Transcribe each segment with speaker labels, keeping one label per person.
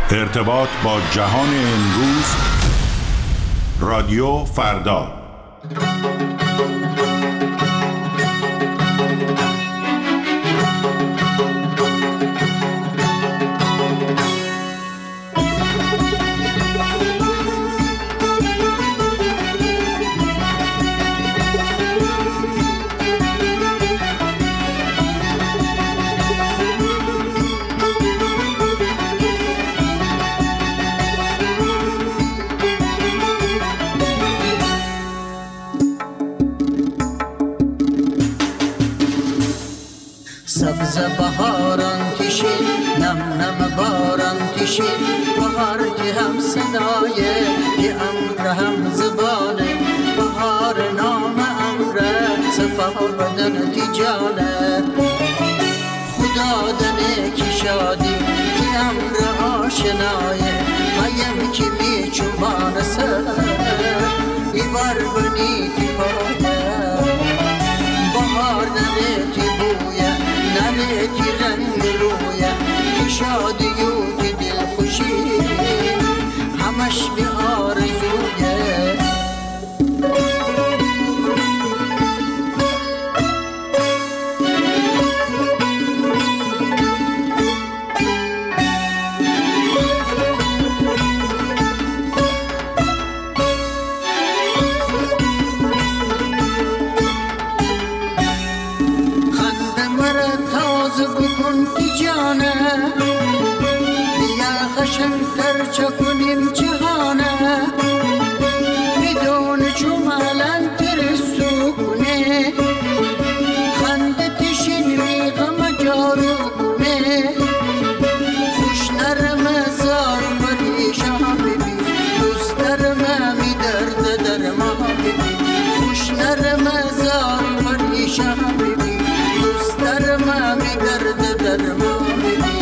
Speaker 1: ارتباط با جهان امروز، رادیو فردا.
Speaker 2: سبز بهاران کشید، نم نم باران کشید، بهار که هم صدایه که امر هم زبانه، بهار نام امره صفا بدن تیجانه، خدا دنه کی شادی که امر آشنایه، قیم که بی چوبان سر ایوار بنی تی پایه، بهار نره تی بویه نره تی رنگ رویه، تی شادی و تی دل خوشی همش بی آرزویه. شنکر چکنیم جهانه بدون جمالن تر سکونه، خندتشین می غم جارونه، خوش نرم زار پریشان ببین، دوست نرم می درد در ما ببین، خوش نرم زار پریشان ببین، دوست نرم می درد در ما ببین،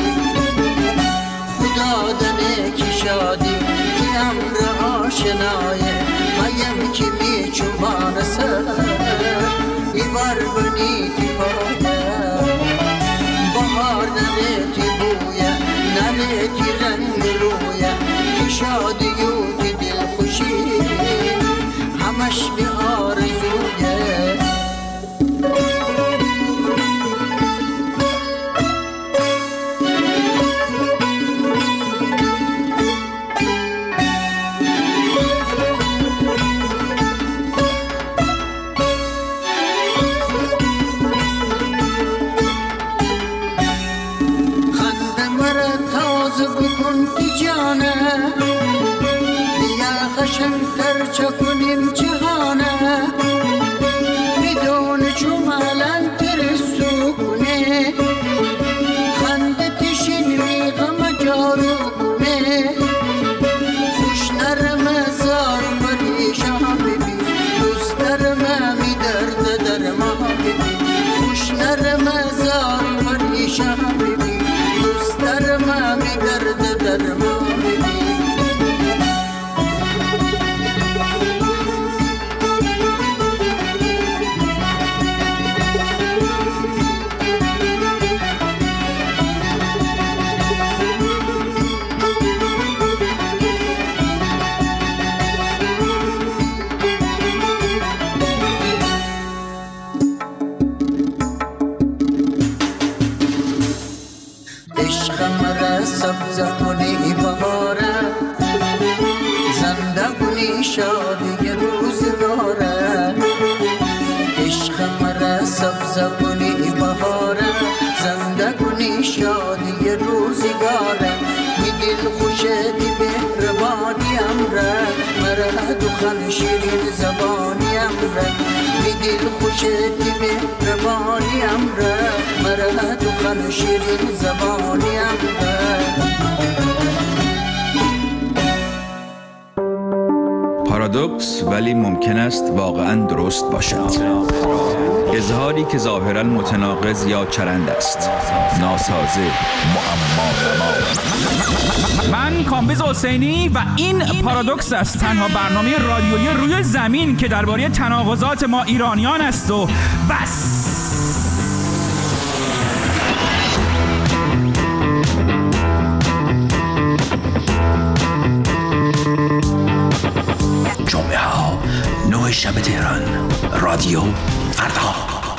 Speaker 2: دادنه کی شادی که امر آشنایه، قیم که بی چوبان سر ایوار بنی تی پایه، بهار نره تی بویه نره تی رنگ رویه، تی شادی و تی دل خوشی همش بی آرزویه. شنکر چکنیم جهانه بدون جمالن تر سکونه، خندتشین می غم جارونه، خوش نرم زار پریشان ببین، دوست نرم می درد در ما ببین، خوش نرم زار پریشان ببین، دوست نرم می درد در ما ببین. سبز کنی بهاره زندگونی شادی روزگاره، عشق مرا سبز کنی بهاره زندگونی شادی روزگاره، می دل خوشتی مهربانی امره مرا دخن شیرین زبانی امره، می دل خوشتی مهربانی امره مرا دخن شیرین زبانی امره.
Speaker 3: پارادوکس ولی ممکن است واقعاً درست باشد. اظهاری که ظاهراً متناقض یا چرند است، ناسازه، معما.
Speaker 4: من کامبیز حسینی و این پارادوکس است، تنها برنامه رادیویی روی زمین که درباره تناقضات ما ایرانیان است و بس.
Speaker 3: شب تهران. رادیو فردا.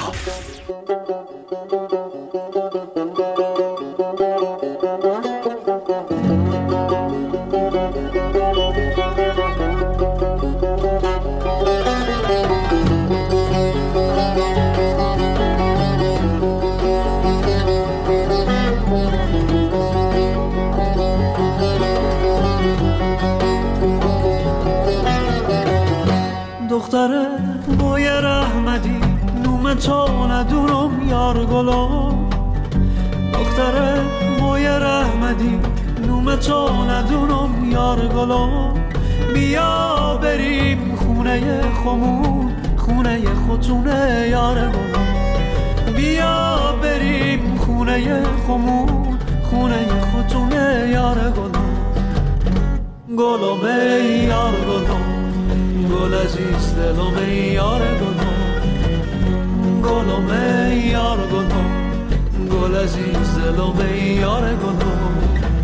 Speaker 5: دختره بایر احمدی نوم تو ندونم یار گلم. دختره بایر احمدی نوم تو ندونم یار گلم. بیا بریم خونه خمون، خونه خودتونه یار گلم. بیا بریم خونه خمون، خونه خودتونه یار گلم. گلم ای یار گلم، گل عزیز دلم ای یار گلم. گلم ای یار گلم، گل عزیز دلم ای یار گلم.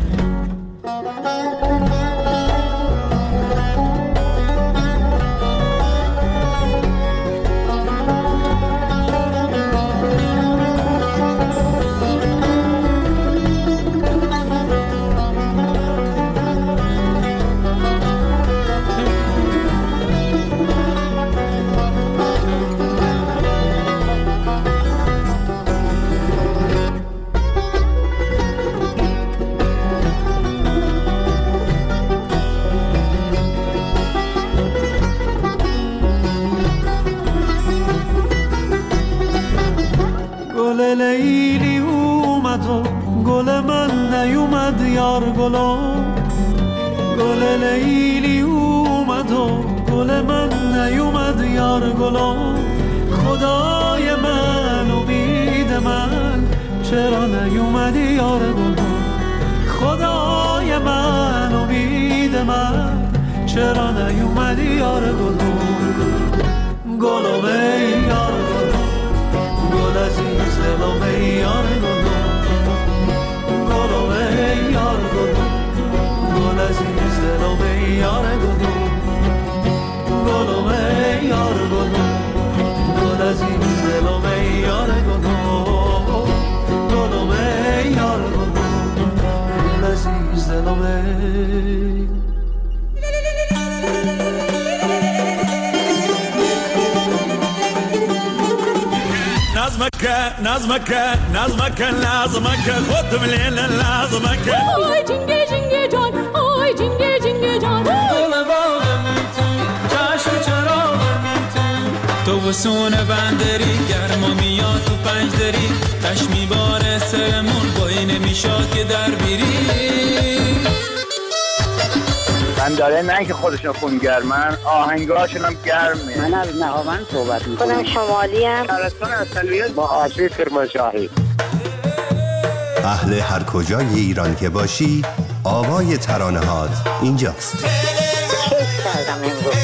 Speaker 5: لیلی اومد و گل من نیومد یار گلم. گل لیلی اومد و گل من نیومد یار گلم. خدای من امید من چرا نیومدی یار گلم. خدای من امید من چرا نیومدی یار گلم. گلم ای یار گلم، گل عزیز دلم ای یار گلم. گلم ای یار گلم، گل عزیز دلم ای یار گلم. گلم ای یار گلم، گل عزیز دلم ای یار گلم. گلم ای یار گلم، گل عزیز دلم ای.
Speaker 6: نظمك لازمك خد من الليل لازمك.
Speaker 7: آی جنگه جنگه جان، آی جنگه جنگه جان.
Speaker 5: گل باغم تو، چشم چراغم تو. تو بسون بندری گرما میاد تو پنجدری. تش میباره سرمون بایی نمیشاد که در بیری.
Speaker 8: من داره نه که خودشون خونگرمن، آهنگاشون هم گرمه.
Speaker 9: من از نهاوند صحبت میکنم.
Speaker 10: خودم شمالی ام.
Speaker 8: شهرستان اصلیت با آسی کرمانشاهی.
Speaker 11: اهل هر کجای ایران که باشی آوای ترانه‌هات اینجاست.
Speaker 10: کیف کردم امروز.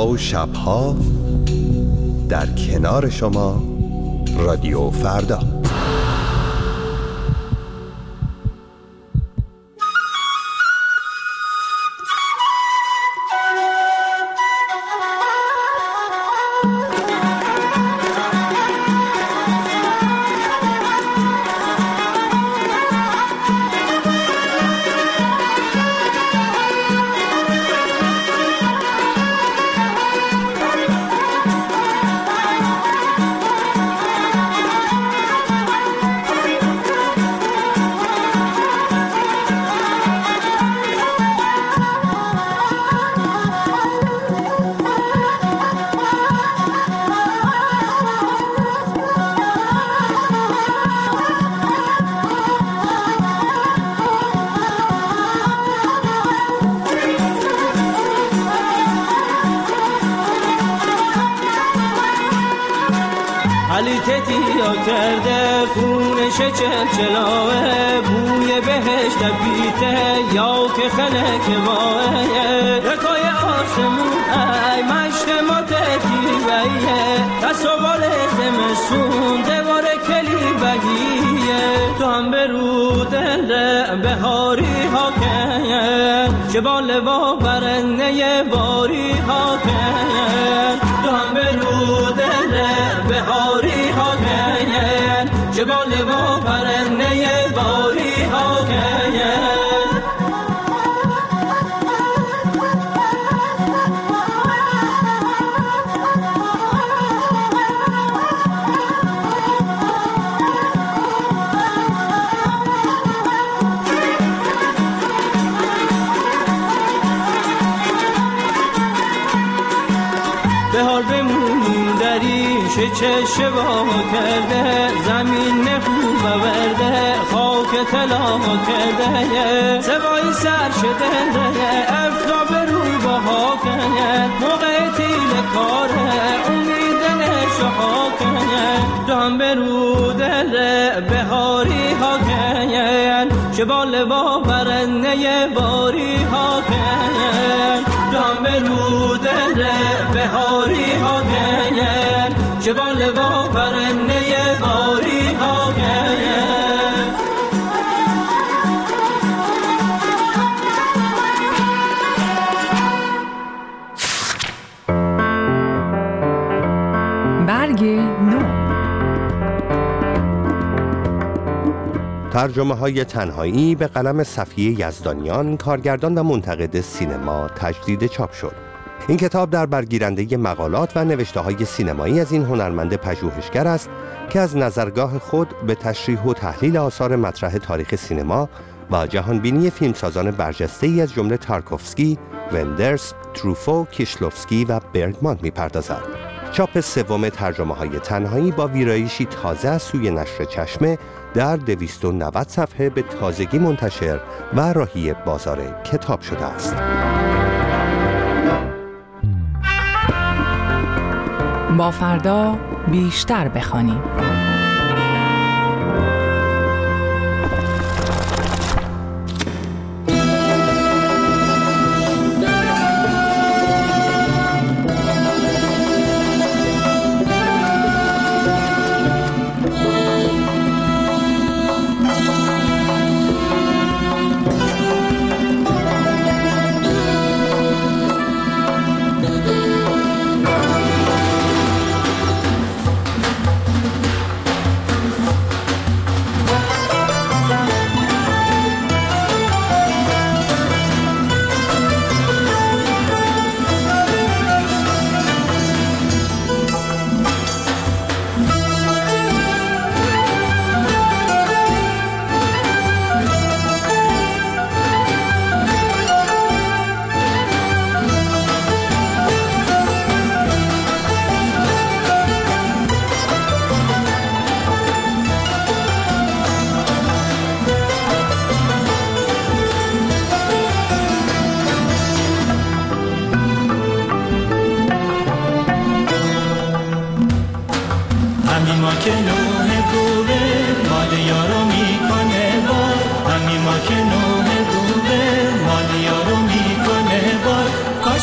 Speaker 11: روزها و شبها در کنار شما رادیو فردا.
Speaker 5: علی تتیا کرده خونش چلچلاوه بوی بهشت بیته یا که خلک واه رکای آسمون ای مشت ما تکیویه تصوال زمسون دوار کلی بگیه تو هم برو دل بهاری ها که جبال با برنه باری ها که تو هم برو دل بهاری ها که جبال با برنه باری ها که بهار بمونیم دریش چه با کرده زمین خوب ورده خاک طلا کرده سوای سر شده افتاب رو بها کنه موقع تیل کاره امید نشها کنه دام برو دل بهاری ها کنه شبال با برنه باری ها کنه دام برو دل بهاری ها کنه جبال با برنه باری ها کنه
Speaker 12: برگ نو.
Speaker 11: ترجمه های تنهایی به قلم صفیه یزدانیان، کارگردان و منتقد سینما، تجدید چاپ شد. این کتاب در برگیرنده مقالات و نوشته های سینمایی از این هنرمند پژوهشگر است که از نظرگاه خود به تشریح و تحلیل آثار مطرح تاریخ سینما و جهانبینی فیلمسازان برجسته‌ای از جمله تارکوفسکی، وندرز، تروفو، کیشلوفسکی و برگمان می‌پردازد. چاپ سوم ترجمه های تنهایی با ویرایشی تازه از سوی نشر چشمه در 290 صفحه به تازگی منتشر و راهی بازار کتاب شده است.
Speaker 12: با فردا بیشتر بخوانیم.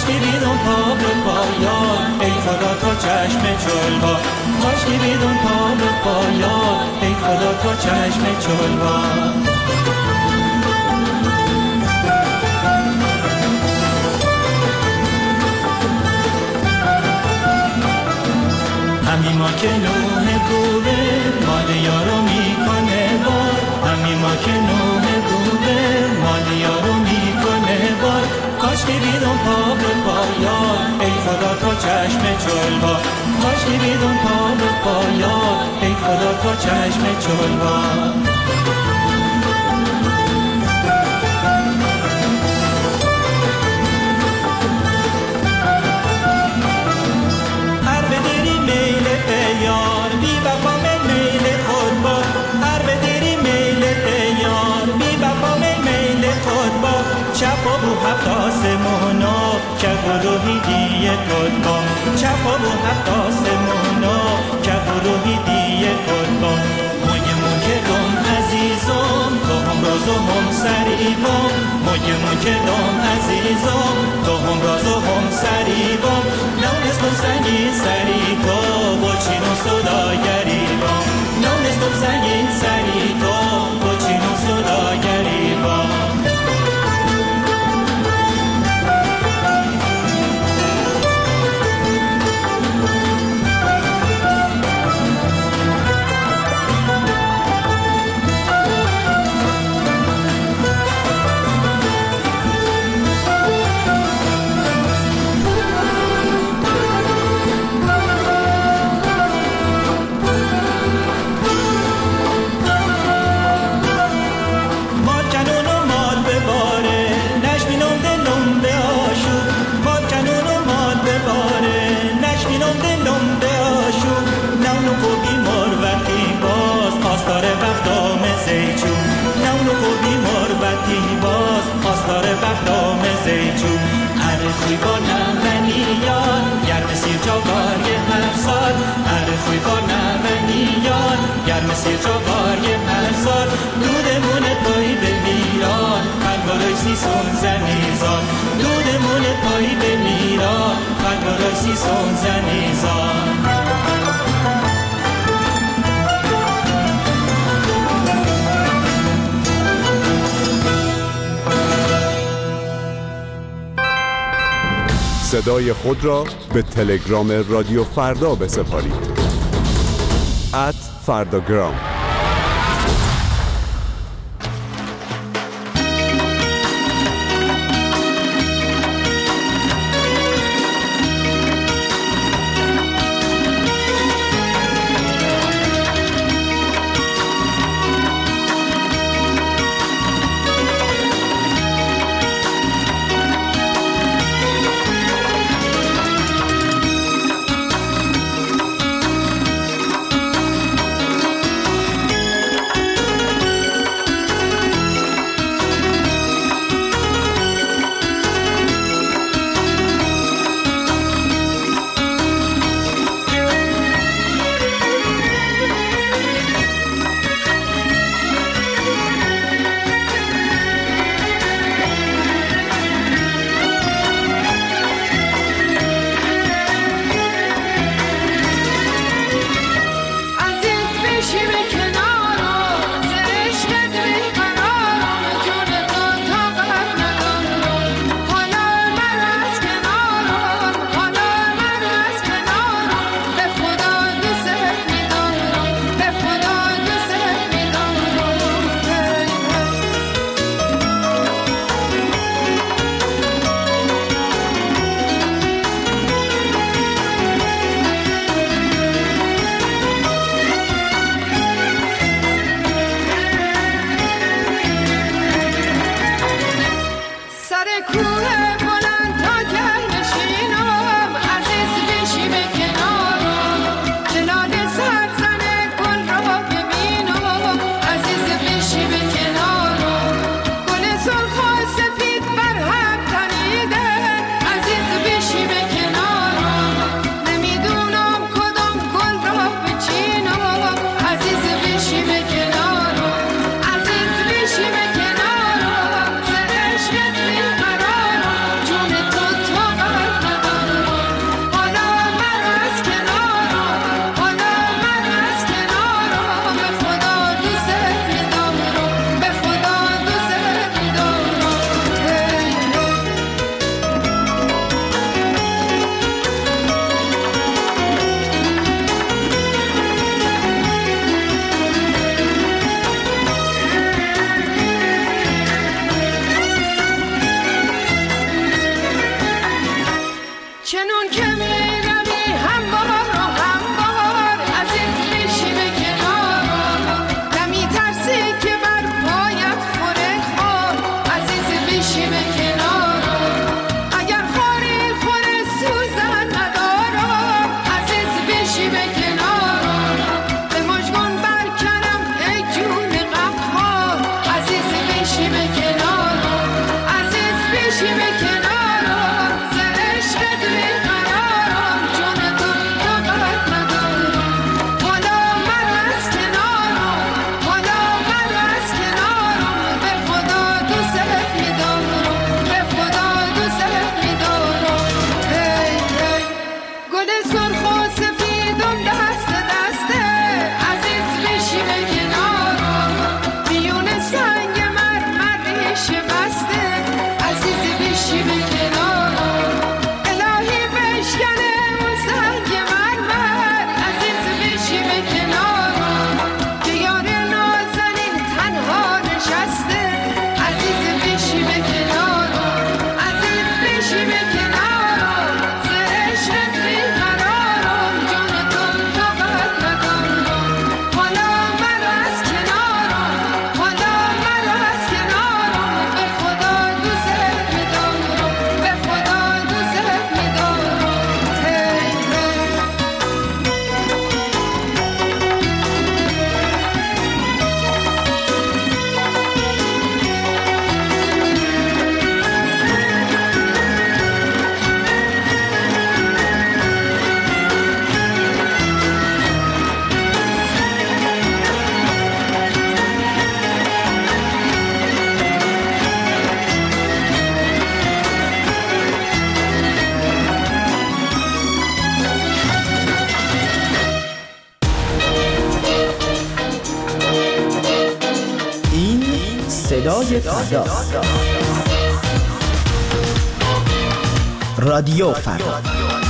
Speaker 5: کاشکی بیدون پا به پایان ای خدا تا چشم چلوا کاشکی بیدون پا به پایان ای خدا تا چشم چلوا همین ما که نوح گوه مال یارو میکنه بار همین ما که نوح گوه مال یارو میکنه بار کاشکی بیدون پا به پایان ای خدا تا چشم چلوا کاشکی بیدون پا به پایان ای خدا تا چشم چلوا یار بی وفا میل خود با هر بدری میل یار بی وفا میل خود با چپا بو هفت آسمونا که گروهی دیه خود با چپا بو هفت آسمونا که گروهی دیه خود با مویمون که دم عزیزم تو هم راز و هم سریبام مویمون که دم عزیزم تو هم راز و هم سریبام نونستم سنگین سری تو با چین و صدا گریبام نونستم سنگین سری تو با چین و صدا گریبام خوی با نمونیان گرم سیر جاگار یه هر سال هر خوی با نمونیان گرم سیر جاگار یه هر سال دودمون پایی به میران پنگارای سیسون زنیزان دودمون پایی به میران پنگارای سیسون زنیزان
Speaker 13: صدای خود را به تلگرام رادیو فردا بسپارید @فرداگرام.
Speaker 14: صدای فردا. رادیو فردا.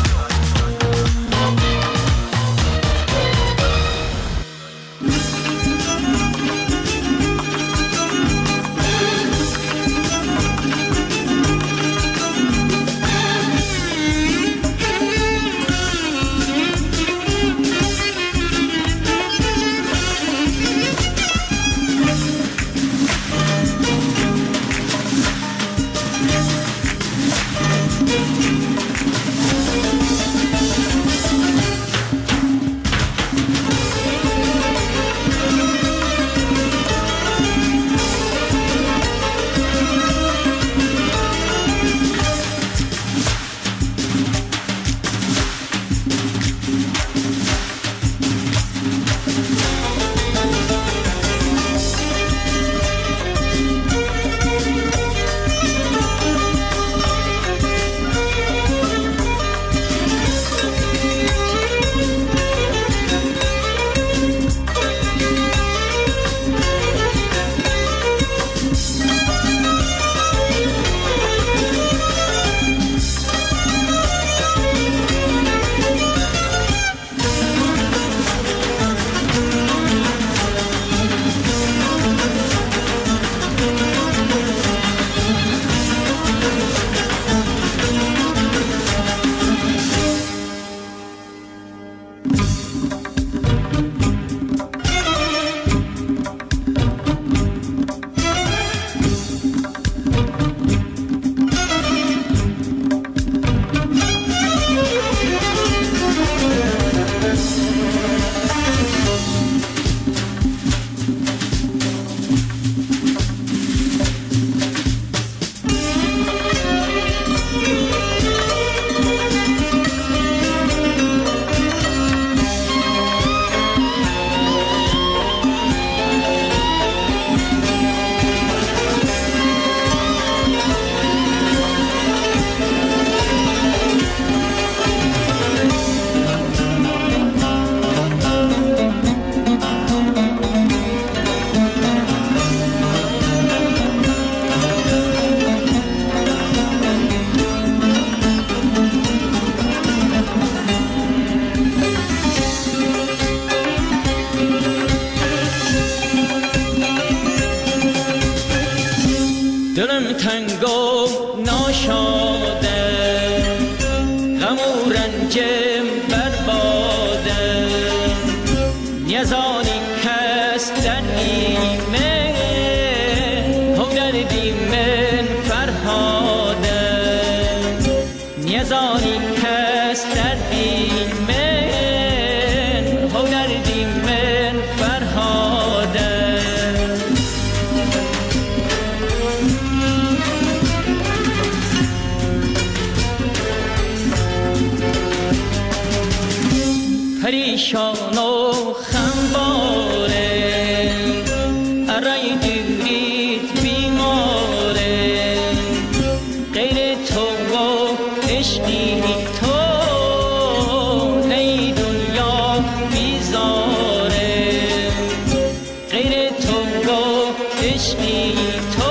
Speaker 5: دلم تنگ و ناشاده، غم و رنجم برباده، نیازانی کس در ایمن و دردی من فرهاده، نیازانی کس در ایمن و دردی من فرهاده. پریشان و خمباره، ارای دیرید بیماره، غیر تو و عشقی تو ای دنیا بیزاره، غیر تو و عشقی تو